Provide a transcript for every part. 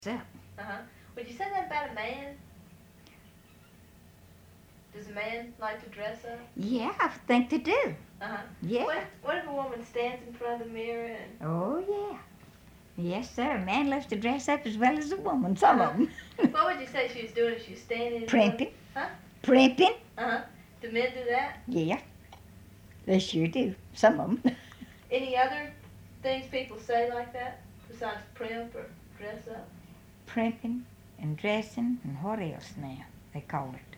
So, Would you say that about a man? Does a man like to dress up? yeah, I think they do. Yeah. What if a woman stands in front of the mirror and... Oh, yeah. Yes, sir. A man loves to dress up as well as a woman, some of them. What would you say she was doing if she was standing in Primping. front? Primping. Do men do that? Yeah. They sure do. Some of them. Any other things people say like that besides primp or dress up? Primping and dressing and what else now they call it?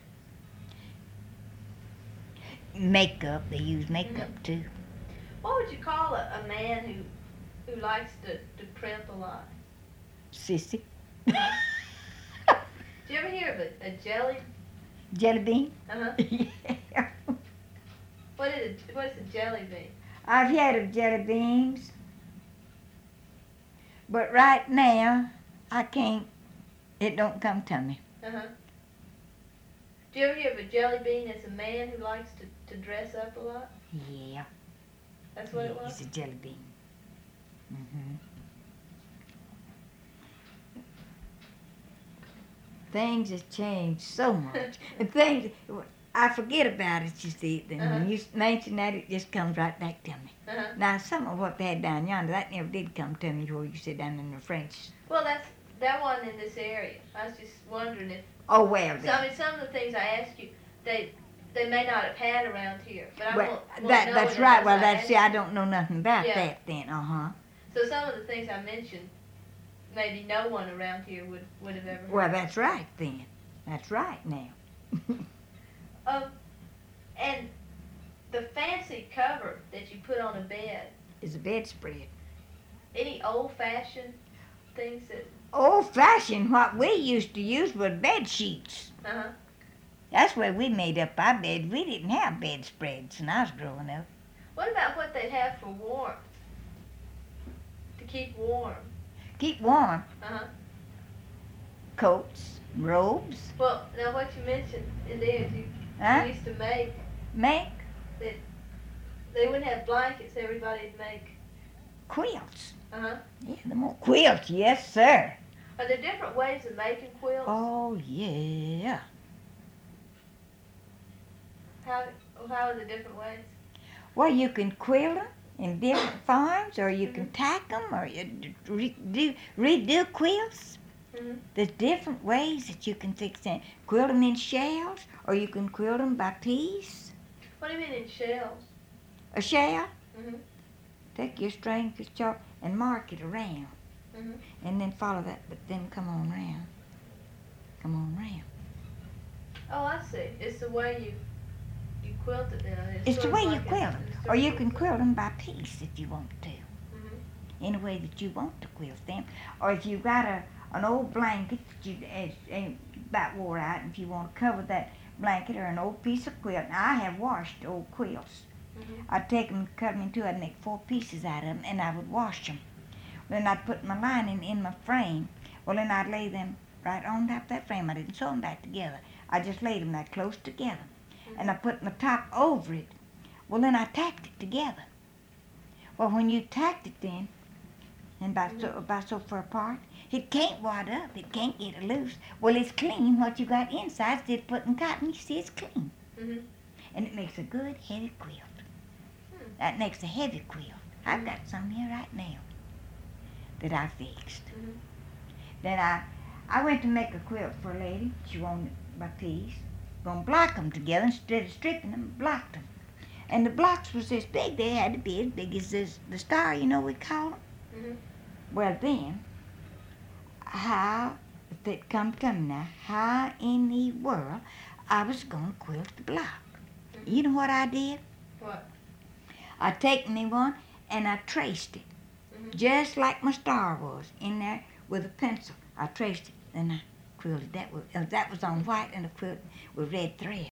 Makeup. They use makeup too. What would you call a man who likes to primp a lot? Sissy. Did you ever hear of a jelly? Jelly bean? Yeah. What is a jelly bean? I've had of jelly beans, but right now I can't. It don't come to me. Do you ever hear of a jelly bean as a man who likes to dress up a lot? Yeah. That's what it was? It's a jelly bean. Things have changed so much. And things, I forget about it, you see. Then when you mention that, it just comes right back to me. Now, some of what they had down yonder, that never did come to me where you sit down in the French. Well, that wasn't in this area. I was just wondering if... Oh, well, So, I mean, some of the things I asked you, they may not have had around here, but I well, won't that's know right. unless Well, I that's, ask see, I you. don't know nothing about Yeah. that then. So some of the things I mentioned, maybe no one around here would have ever heard. Well, that's right then. That's right now. And the fancy cover that you put on a bed, Is a bedspread. any old-fashioned things that... Old-fashioned, what we used to use were bed sheets. Uh-huh. That's where we made up our bed. We didn't have bedspreads when I was growing up. What about what they'd have for warmth? To keep warm? Keep warm. Uh-huh. Coats, robes. Well, now what you mentioned in there is you used to make... Make They wouldn't have blankets, everybody'd make... quilts. Uh-huh. Yeah, the more quilts, yes, sir. Are there different ways of making quilts? Oh, yeah. How are the different ways? Well, you can quilt them in different forms, or you can tack them, or you redo quilts. There's different ways that you can fix them. Quilt them in shells, or you can quilt them by piece. What do you mean in shells? A shell? Take your string, your chalk, and mark it around. And then follow that, but then come on round. Come on round. Oh, I see. It's the way you quilt it then. It's the sort of way you like quilt a them. Or you can circle quilt them by piece if you want to. Mm-hmm. Any way that you want to quilt them. Or if you've got an old blanket that you ain't about wore out, and if you want to cover that blanket or an old piece of quilt. Now, I have washed old quilts. I'd take them and cut them in two. I'd make 4 pieces out of them, and I would wash them. Then I'd put my lining in my frame. Well, then I'd lay them right on top of that frame. I didn't sew them back together. I just laid them that close together. And I put my top over it. Well, then I tacked it together. Well, when you tacked it then, and about so far apart, it can't wad up. It can't get it loose. Well, it's clean. What you got inside, instead of putting cotton, you see it's clean. And it makes a good heavy quilt. That makes a heavy quilt. I've got some here right now that I fixed. Then I went to make a quilt for a lady. She wanted my piece. Gonna block them together instead of stripping them. Blocked them, and the blocks was this big. They had to be as big as the star, you know we call them. Well then, how if it come to me now? How in the world I was gonna quilt the block? You know what I did? What? I take me one and I traced it, just like my star was in there with a pencil. I traced it, and I quilted that. That was on white and a quilt with red thread.